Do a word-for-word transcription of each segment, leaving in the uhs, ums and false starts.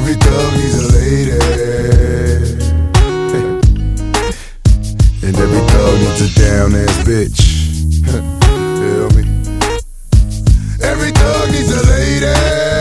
Every thug needs a lady, and every thug needs a down-ass bitch. Feel me? Every thug needs a lady.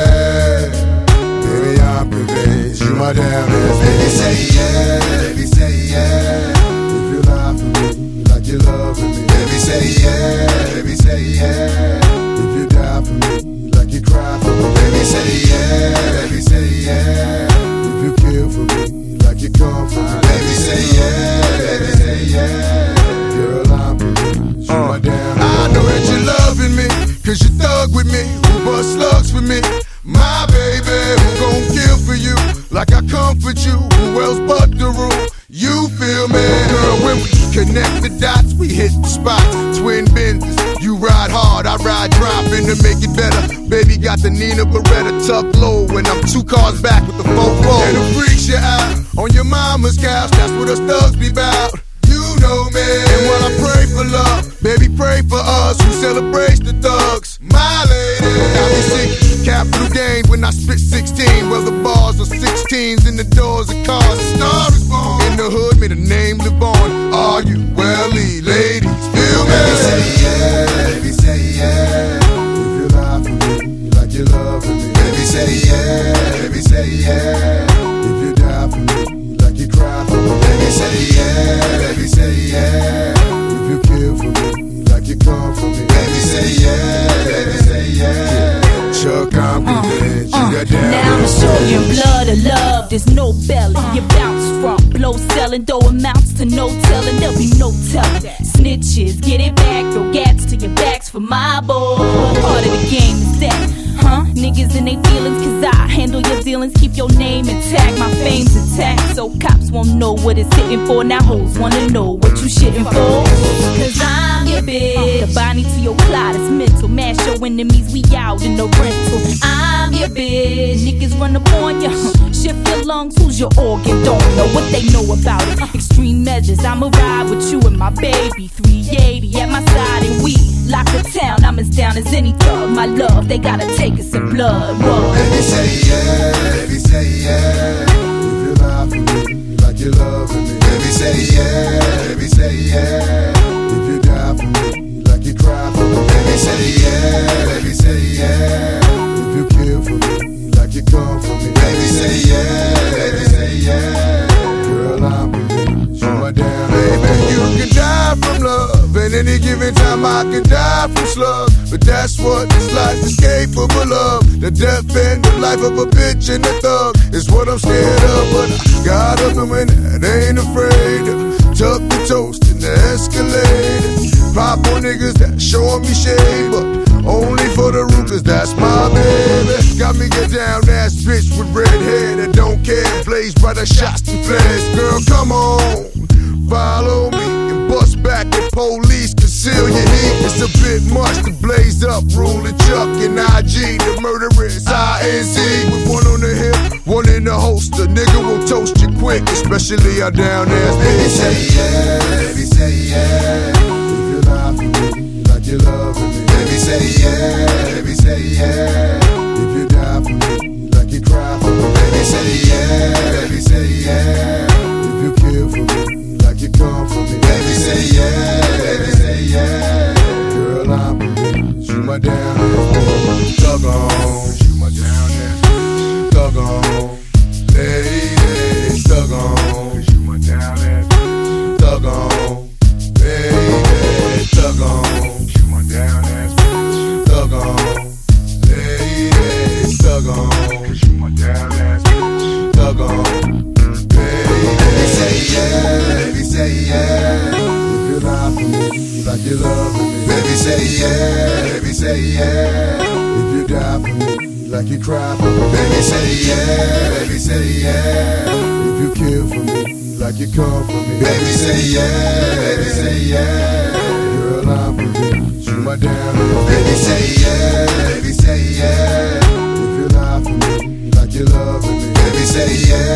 Baby, I'm convinced you my down-ass bitch. Baby, say yeah. Baby, say yeah. If you lie for me like you loving me. Baby, say yeah. Baby, say yeah. If you die for me like you cry for me. Baby, say yeah. Baby, say yeah. If you kill for me like you come for me. Baby, say yeah. Baby, say yeah. Girl, I'm convinced you my down-ass. I know that you're loving me, cause you thug with me, who bust slugs for me. My baby, who gon' kill for you, like I comfort you, who else but the rule? You feel me? Girl, when we connect the dots, we hit the spots. Twin Benzes, you ride hard, I ride dropping to make it better. Baby got the Nina Beretta tucked low, and I'm two cars back with the four four. And it freaks you out on your mama's couch, that's what us thugs be bout. You know me. And while I pray for love, baby pray for us who celebrates the thugs. My lady, I be sick, capital gain when I spit sixteen. Well, the bars are sixteens in the doors of cars. A star is born in the hood, may the name live on. Are you welly, ladies? Feel me? Baby say yeah, baby say yeah. If you lie for me like you loving me. Baby say yeah, baby say yeah. If you die for me like you cry for me. Baby say yeah, baby say yeah. If you kill for me like you come for me. Baby say yeah, baby say yeah. Chuck, I'm uh, convinced uh, you got down. Now I'm sure your blood of love, there's no belly. You bounce from blow selling, though amounts to no telling. There'll be no telling. Snitches, get it back, throw gats to your backs for my boy. Part of the game is that. Huh? Niggas in they feelings, cause I handle your dealings. Keep your name intact, my fame's intact. So cops won't know what it's hitting for. Now hoes wanna know what you shitting for. Cause I'm your bitch. The body to your clot is mental. Mash your enemies, we out in the rental. I'm your bitch. Niggas run up on ya. Shift your lungs, who's your organ? Don't know what they know about it. Extreme measures, I'ma ride with you and my baby. three eighty at my side and we lock the town. I'm as down as any thug. My love, they gotta take us in blood. Whoa. Baby say yeah, baby say yeah. If you lie for me like you loving me. Baby say yeah, baby say yeah. If you die for me like you cry for me. Baby say yeah, baby say yeah. If you kill for me like you come for me. Baby say yeah, baby say yeah. Girl, I'm convinced you my down. Baby, you can die from love, and any given time I can die from slugs. But that's what this life is capable of. The death and the life of a bitch and a thug is what I'm scared of. But I got up and went and ain't afraid to tuck the toast in the escalator. Pop on niggas that showing me shade, but only for the root, cause that's my baby. Got me get down ass bitch with red hair that don't care. Blaze brighter shots and flares. Girl, come on, follow me and bust back at police. Conceal your heat, it's a bit much to blaze up. Ruling Chuck and I G, the murderers I N C. With one on the hip, one in the holster. Nigga will toast you quick, especially our down ass. Baby say yeah, baby say yeah. If you lie for me like you loving me. Baby say yeah, baby say yeah. If you die for me like you cry for me. Baby say yeah, baby say yeah. If you kill for me like you come for me. Baby say yeah, baby say yeah. Girl, I'm convinced you my down ass. Thug on, you my down ass. Thug on, lady, thug on, you my down ass. Thug on, baby, thug on, you my down ass. Thug on, lady, thug on, you my down ass. Thug on, baby. Baby say yeah, baby say yeah. If you lie for me like you loving me. Baby say yeah, baby say yeah. If you die for me like you cry for me. Baby say yeah, baby say yeah. If you kill for me like you come for me. Baby say yeah, baby say yeah. Girl, I'm convinced you my down. Baby say yeah, baby say yeah. If you lie for me like you loving me. Baby say yeah.